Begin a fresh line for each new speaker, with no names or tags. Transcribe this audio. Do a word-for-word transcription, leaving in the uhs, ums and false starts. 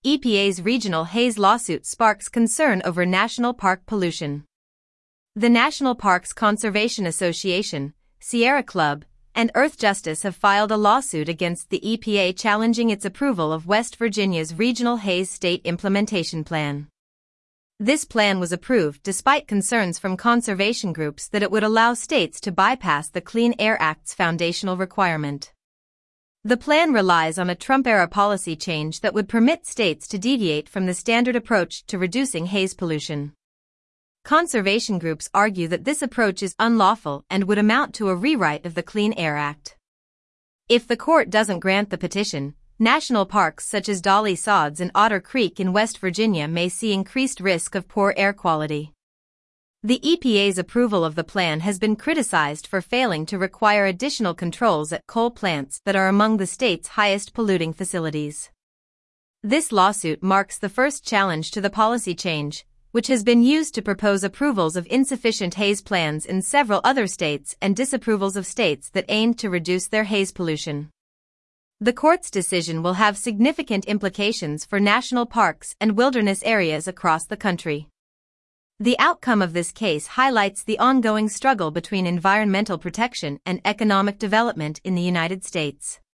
E P A's regional haze lawsuit sparks concern over national park pollution. The National Parks Conservation Association, Sierra Club, and Earthjustice have filed a lawsuit against the E P A challenging its approval of West Virginia's Regional Haze State Implementation Plan. This plan was approved despite concerns from conservation groups that it would allow states to bypass the Clean Air Act's foundational requirement. The plan relies on a Trump-era policy change that would permit states to deviate from the standard approach to reducing haze pollution. Conservation groups argue that this approach is unlawful and would amount to a rewrite of the Clean Air Act. If the court doesn't grant the petition, national parks such as Dolly Sods and Otter Creek in West Virginia may see increased risk of poor air quality. The E P A's approval of the plan has been criticized for failing to require additional controls at coal plants that are among the state's highest polluting facilities. This lawsuit marks the first challenge to the policy change, which has been used to propose approvals of insufficient haze plans in several other states and disapprovals of states that aimed to reduce their haze pollution. The court's decision will have significant implications for national parks and wilderness areas across the country. The outcome of this case highlights the ongoing struggle between environmental protection and economic development in the United States.